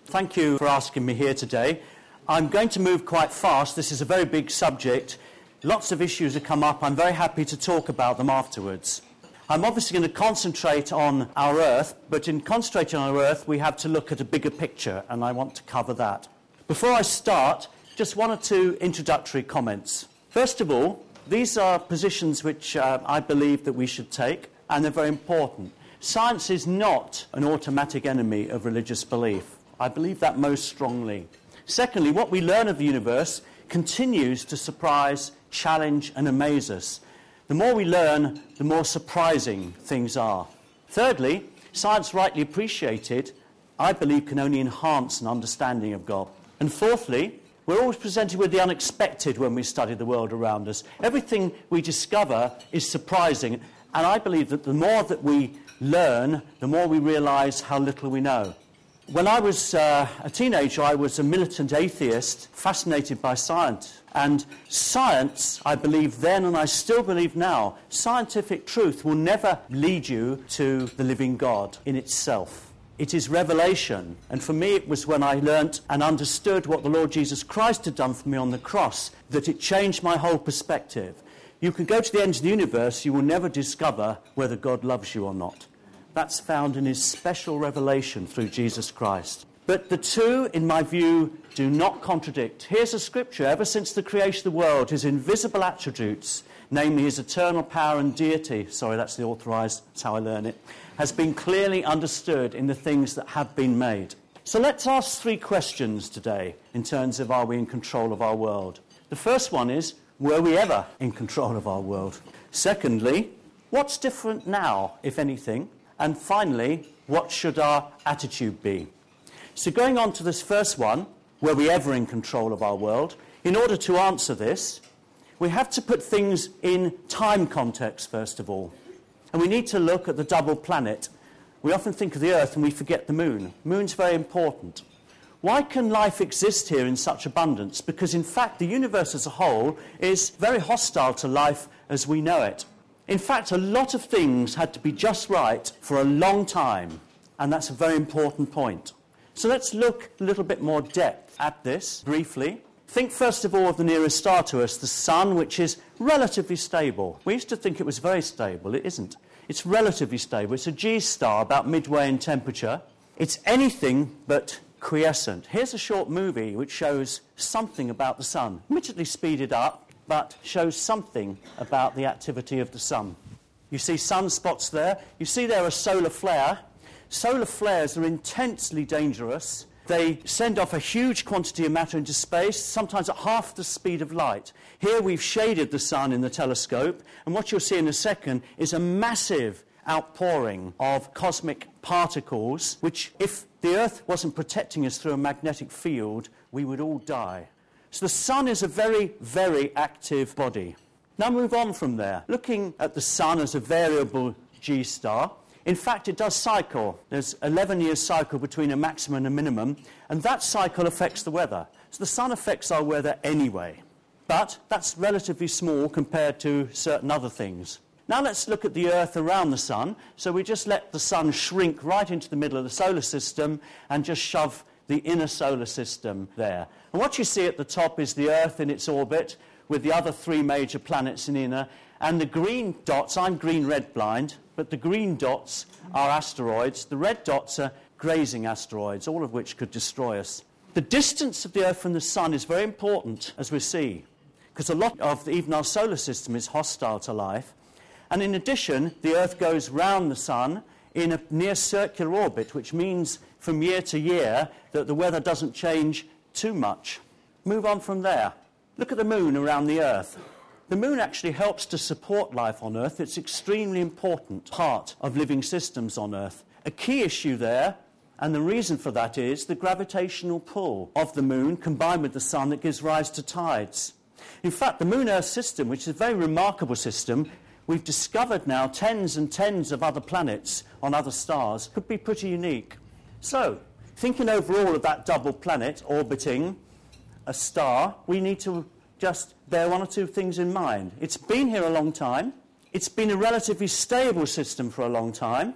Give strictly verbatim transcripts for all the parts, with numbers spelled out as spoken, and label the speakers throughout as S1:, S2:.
S1: Thank you for asking me here today. I'm going to move quite fast. This is a very big subject. Lots of issues have come up. I'm very happy to talk about them afterwards. I'm obviously going to concentrate on our Earth, but in concentrating on our Earth, we have to look at a bigger picture, and I want to cover that. Before I start, just one or two introductory comments. First of all, these are positions which uh, I believe that we should take, and they're very important. Science is not an automatic enemy of religious belief. I believe that most strongly. Secondly, what we learn of the universe continues to surprise, challenge, and amaze us. The more we learn, the more surprising things are. Thirdly, science rightly appreciated, I believe, can only enhance an understanding of God. And fourthly, we're always presented with the unexpected when we study the world around us. Everything we discover is surprising, and I believe that the more that we learn, the more we realise how little we know. When I was uh, a teenager, I was a militant atheist, fascinated by science. And science, I believed then, and I still believe now, scientific truth will never lead you to the living God in itself. It is revelation. And for me, it was when I learnt and understood what the Lord Jesus Christ had done for me on the cross that it changed my whole perspective. You can go to the ends of the universe, you will never discover whether God loves you or not. That's found in his special revelation through Jesus Christ. But the two, in my view, do not contradict. Here's a scripture. Ever since the creation of the world, his invisible attributes, namely his eternal power and deity, sorry, that's the authorized, that's how I learn it, has been clearly understood in the things that have been made. So let's ask three questions today in terms of are we in control of our world. The first one is, were we ever in control of our world? Secondly, what's different now, if anything? And finally, what should our attitude be? So going on to this first one, were we ever in control of our world? In order to answer this, we have to put things in time context, first of all. And we need to look at the double planet. We often think of the Earth and we forget the moon. The moon's very important. Why can life exist here in such abundance? Because, in fact, the universe as a whole is very hostile to life as we know it. In fact, a lot of things had to be just right for a long time, and that's a very important point. So let's look a little bit more depth at this briefly. Think first of all of the nearest star to us, the Sun, which is relatively stable. We used to think it was very stable. It isn't. It's relatively stable. It's a G star, about midway in temperature. It's anything but quiescent. Here's a short movie which shows something about the Sun, admittedly speeded up, but shows something about the activity of the sun. You see sunspots there. You see there a solar flare. Solar flares are intensely dangerous. They send off a huge quantity of matter into space, sometimes at half the speed of light. Here we've shaded the sun in the telescope, and what you'll see in a second is a massive outpouring of cosmic particles, which, if the Earth wasn't protecting us through a magnetic field, we would all die. So the sun is a very, very active body. Now move on from there. Looking at the sun as a variable G star, in fact it does cycle. There's eleven year cycle between a maximum and a minimum, and that cycle affects the weather. So the sun affects our weather anyway. But that's relatively small compared to certain other things. Now let's look at the Earth around the sun. So we just let the sun shrink right into the middle of the solar system and just shove the inner solar system there. And what you see at the top is the Earth in its orbit with the other three major planets in the inner. And the green dots, I'm green-red blind, but the green dots are asteroids. The red dots are grazing asteroids, all of which could destroy us. The distance of the Earth from the sun is very important, as we see, because a lot of even our solar system is hostile to life. And in addition, the Earth goes round the sun in a near circular orbit, which means from year to year that the weather doesn't change too much. Move on from there. Look at the moon around the Earth. The moon actually helps to support life on Earth. It's an extremely important part of living systems on Earth. A key issue there, and the reason for that is the gravitational pull of the moon combined with the sun that gives rise to tides. In fact, the Moon-Earth system, which is a very remarkable system, we've discovered now tens and tens of other planets on other stars, could be pretty unique. So, thinking overall of that double planet orbiting a star, we need to just bear one or two things in mind. It's been here a long time. It's been a relatively stable system for a long time.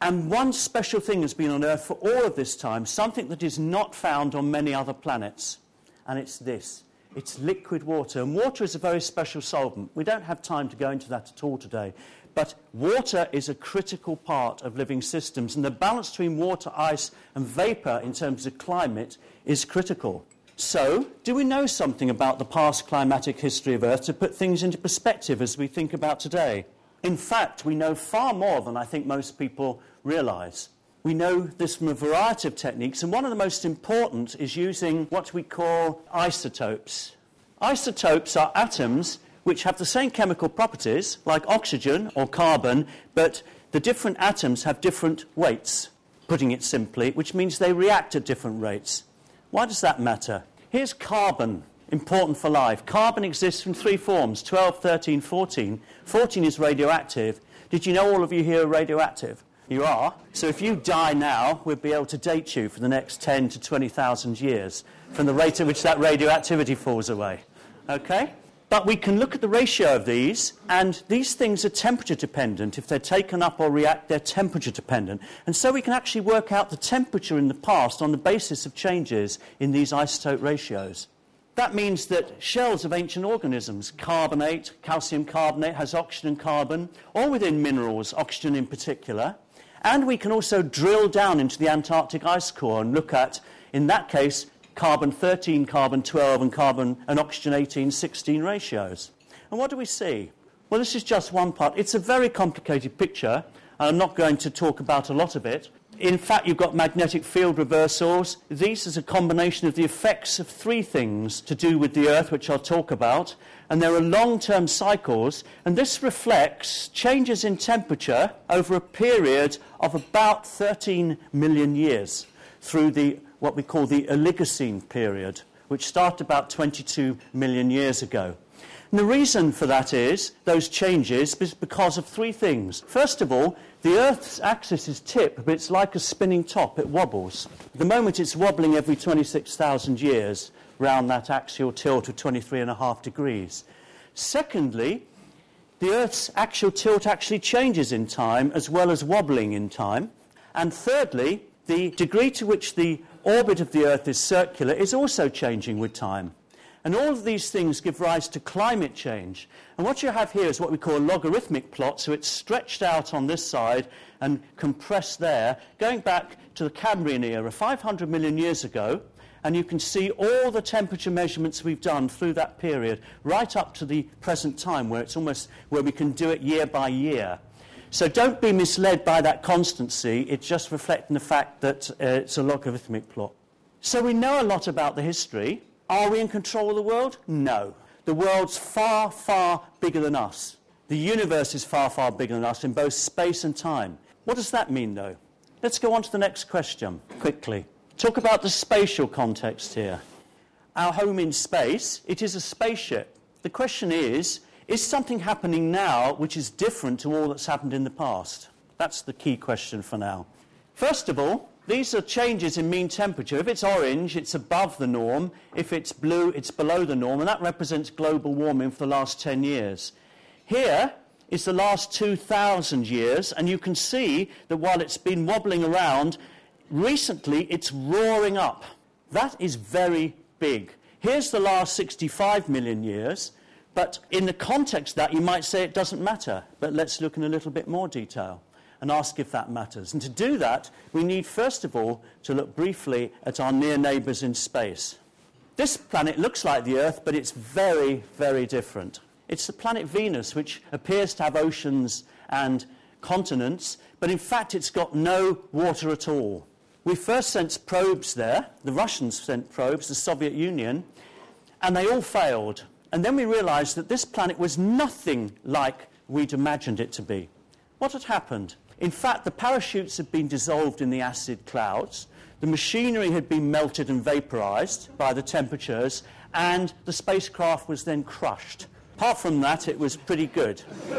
S1: And one special thing has been on Earth for all of this time, something that is not found on many other planets. And it's this. It's liquid water. And water is a very special solvent. We don't have time to go into that at all today. But water is a critical part of living systems. And the balance between water, ice, and vapor in terms of climate is critical. So, do we know something about the past climatic history of Earth to put things into perspective as we think about today? In fact, we know far more than I think most people realise. We know this from a variety of techniques, and one of the most important is using what we call isotopes. Isotopes are atoms which have the same chemical properties, like oxygen or carbon, but the different atoms have different weights, putting it simply, which means they react at different rates. Why does that matter? Here's carbon, important for life. Carbon exists in three forms, twelve, thirteen, fourteen. fourteen is radioactive. Did you know all of you here are radioactive? You are. So if you die now, we'll be able to date you for the next ten to twenty thousand years from the rate at which that radioactivity falls away. Okay? But we can look at the ratio of these, and these things are temperature dependent. If they're taken up or react, they're temperature dependent. And so we can actually work out the temperature in the past on the basis of changes in these isotope ratios. That means that shells of ancient organisms, carbonate, calcium carbonate, has oxygen and carbon, or within minerals, oxygen in particular. And we can also drill down into the Antarctic ice core and look at, in that case, carbon thirteen, carbon twelve, and carbon and oxygen eighteen, sixteen ratios. And what do we see? Well, this is just one part. It's a very complicated picture, and I'm not going to talk about a lot of it. In fact, you've got magnetic field reversals. These is a combination of the effects of three things to do with the Earth, which I'll talk about. And there are long-term cycles, and this reflects changes in temperature over a period of about thirteen million years through the what we call the Oligocene period, which started about twenty-two million years ago. And the reason for that is, those changes, is because of three things. First of all, the Earth's axis is tipped, but it's like a spinning top. It wobbles. At the moment, it's wobbling every twenty-six thousand years round that axial tilt of twenty-three and a half degrees. Secondly, the Earth's axial tilt actually changes in time, as well as wobbling in time. And thirdly, the degree to which the orbit of the Earth is circular is also changing with time. And all of these things give rise to climate change. And what you have here is what we call a logarithmic plot, so it's stretched out on this side and compressed there, going back to the Cambrian era, five hundred million years ago, and you can see all the temperature measurements we've done through that period, right up to the present time, where it's almost where we can do it year by year. So don't be misled by that constancy. It's just reflecting the fact that uh, it's a logarithmic plot. So we know a lot about the history. Are we in control of the world? No. The world's far, far bigger than us. The universe is far, far bigger than us in both space and time. What does that mean, though? Let's go on to the next question, quickly. Talk about the spatial context here. Our home in space, it is a spaceship. The question is, is something happening now which is different to all that's happened in the past? That's the key question for now. First of all, these are changes in mean temperature. If it's orange, it's above the norm. If it's blue, it's below the norm, and that represents global warming for the last ten years. Here is the last two thousand years, and you can see that while it's been wobbling around, recently it's roaring up. That is very big. Here's the last sixty-five million years, but in the context of that, you might say it doesn't matter. But let's look in a little bit more detail and ask if that matters. And to do that, we need, first of all, to look briefly at our near neighbours in space. This planet looks like the Earth, but it's very, very different. It's the planet Venus, which appears to have oceans and continents, but in fact it's got no water at all. We first sent probes there. The Russians sent probes, the Soviet Union, and they all failed. And then we realised that this planet was nothing like we'd imagined it to be. What had happened? In fact, the parachutes had been dissolved in the acid clouds, the machinery had been melted and vaporised by the temperatures, and the spacecraft was then crushed. Apart from that, it was pretty good.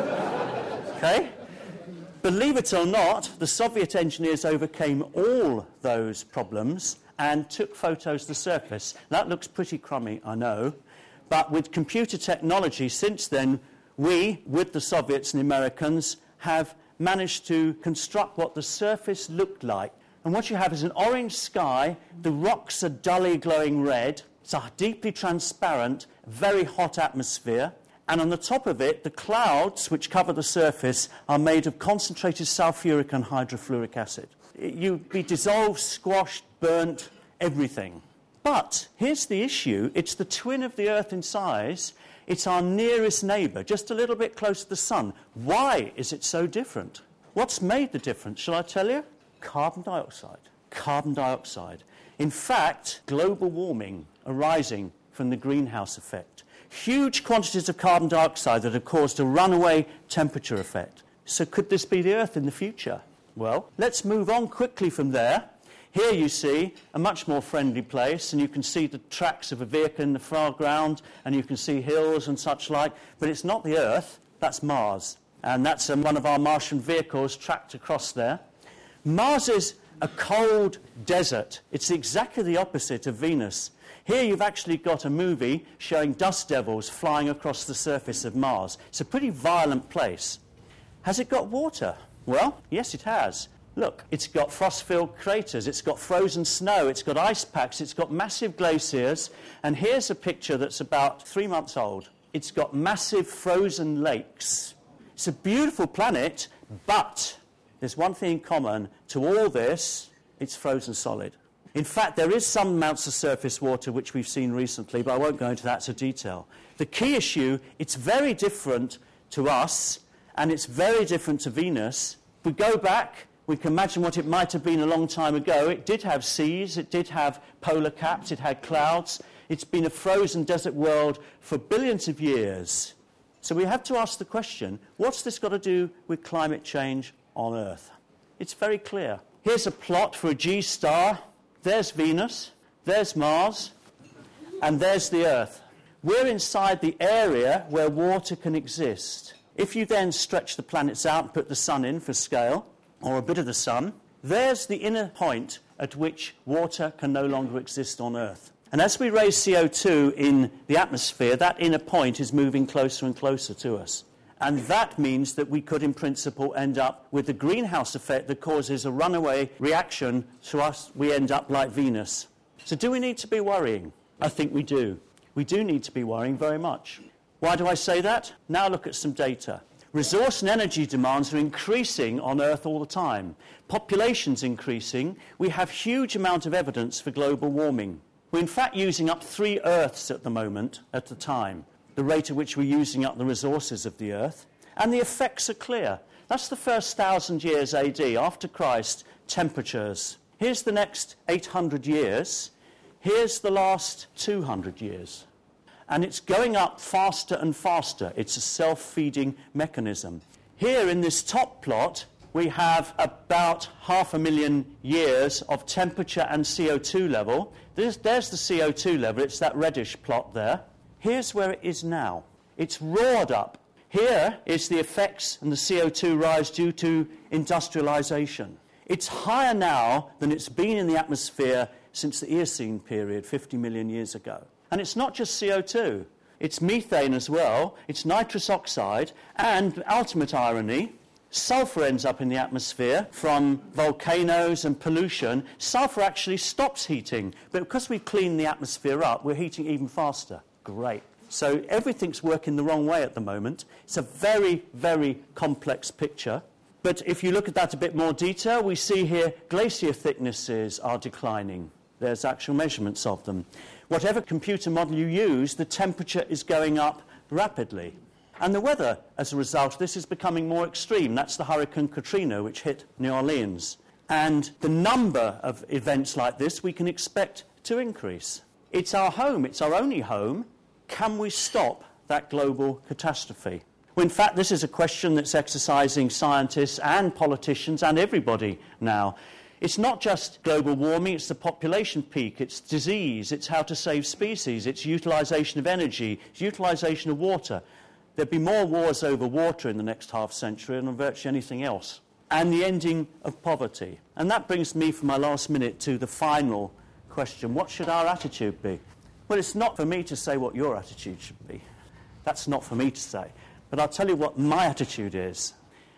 S1: Okay? Believe it or not, the Soviet engineers overcame all those problems and took photos of the surface. That looks pretty crummy, I know, but with computer technology since then, we, with the Soviets and the Americans, have managed to construct what the surface looked like. And what you have is an orange sky, the rocks are dully glowing red, it's a deeply transparent, very hot atmosphere, and on the top of it, the clouds which cover the surface are made of concentrated sulfuric and hydrofluoric acid. You'd be dissolved, squashed, burnt, everything. But here's the issue, it's the twin of the Earth in size, it's our nearest neighbour, just a little bit close to the sun. Why is it so different? What's made the difference, shall I tell you? Carbon dioxide. Carbon dioxide. In fact, global warming arising from the greenhouse effect. Huge quantities of carbon dioxide that have caused a runaway temperature effect. So could this be the Earth in the future? Well, let's move on quickly from there. Here you see a much more friendly place, and you can see the tracks of a vehicle in the foreground, and you can see hills and such like, but it's not the Earth, that's Mars. And that's um, one of our Martian vehicles tracked across there. Mars is a cold desert. It's exactly the opposite of Venus. Here you've actually got a movie showing dust devils flying across the surface of Mars. It's a pretty violent place. Has it got water? Well, yes, it has. Look, it's got frost-filled craters, it's got frozen snow, it's got ice packs, it's got massive glaciers, and here's a picture that's about three months old. It's got massive frozen lakes. It's a beautiful planet, but there's one thing in common to all this, it's frozen solid. In fact, there is some amounts of surface water which we've seen recently, but I won't go into that to detail. The key issue, it's very different to us, and it's very different to Venus. If we go back, we can imagine what it might have been a long time ago. It did have seas, it did have polar caps, it had clouds. It's been a frozen desert world for billions of years. So we have to ask the question, what's this got to do with climate change on Earth? It's very clear. Here's a plot for a G star. There's Venus, there's Mars, and there's the Earth. We're inside the area where water can exist. If you then stretch the planets out and put the sun in for scale, or a bit of the sun, there's the inner point at which water can no longer exist on Earth. And as we raise C O two in the atmosphere, that inner point is moving closer and closer to us. And that means that we could, in principle, end up with the greenhouse effect that causes a runaway reaction to us. We end up like Venus. So do we need to be worrying? I think we do. We do need to be worrying very much. Why do I say that? Now look at some data. Resource and energy demands are increasing on Earth all the time. Population's increasing. We have huge amount of evidence for global warming. We're in fact using up three Earths at the moment, at the time, the rate at which we're using up the resources of the Earth. And the effects are clear. That's the first thousand years A D, after Christ, temperatures. Here's the next eight hundred years. Here's the last two hundred years. And it's going up faster and faster. It's a self-feeding mechanism. Here in this top plot, we have about half a million years of temperature and C O two level. There's, there's the C O two level. It's that reddish plot there. Here's where it is now. It's roared up. Here is the effects and the C O two rise due to industrialization. It's higher now than it's been in the atmosphere since the Eocene period, fifty million years ago. And it's not just C O two. It's methane as well. It's nitrous oxide. And, ultimate irony, sulfur ends up in the atmosphere from volcanoes and pollution. Sulfur actually stops heating. But because we've cleaned the atmosphere up, we're heating even faster. Great. So everything's working the wrong way at the moment. It's a very, very complex picture. But if you look at that a bit more detail, we see here glacier thicknesses are declining. There's actual measurements of them. Whatever computer model you use, the temperature is going up rapidly. And the weather, as a result of this, is becoming more extreme. That's the Hurricane Katrina, which hit New Orleans. And the number of events like this we can expect to increase. It's our home. It's our only home. Can we stop that global catastrophe? Well, in fact, this is a question that's exercising scientists and politicians and everybody now. It's not just global warming, it's the population peak, it's disease, it's how to save species, it's utilisation of energy, it's utilisation of water. There'll be more wars over water in the next half century than on virtually anything else. And the ending of poverty. And that brings me for my last minute to the final question. What should our attitude be? Well, it's not for me to say what your attitude should be. That's not for me to say. But I'll tell you what my attitude is.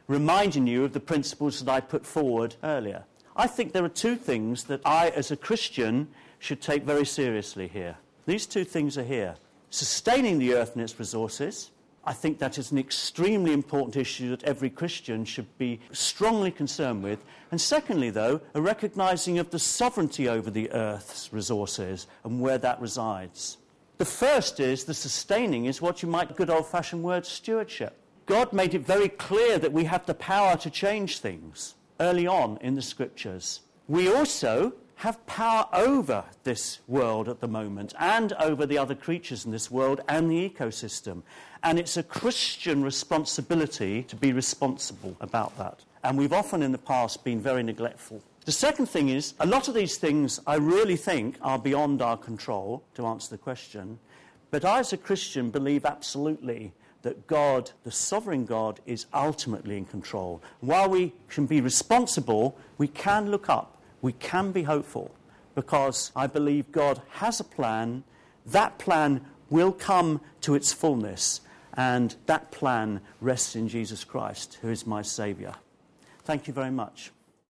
S1: reminding you of the principles that I put forward earlier. I think there are two things that I, as a Christian, should take very seriously here. These two things are here. Sustaining the earth and its resources. I think that is an extremely important issue that every Christian should be strongly concerned with. And secondly, though, a recognising of the sovereignty over the earth's resources and where that resides. The first is, the sustaining is what you might good old-fashioned word stewardship. God made it very clear that we have the power to change things early on in the Scriptures. We also have power over this world at the moment and over the other creatures in this world and the ecosystem. And it's a Christian responsibility to be responsible about that. And we've often in the past been very neglectful. The second thing is, a lot of these things I really think are beyond our control, to answer the question. But I, as a Christian, believe absolutely that God, the sovereign God, is ultimately in control. While we can be responsible, we can look up. We can be hopeful, because I believe God has a plan. That plan will come to its fullness, and that plan rests in Jesus Christ, who is my Saviour. Thank you very much.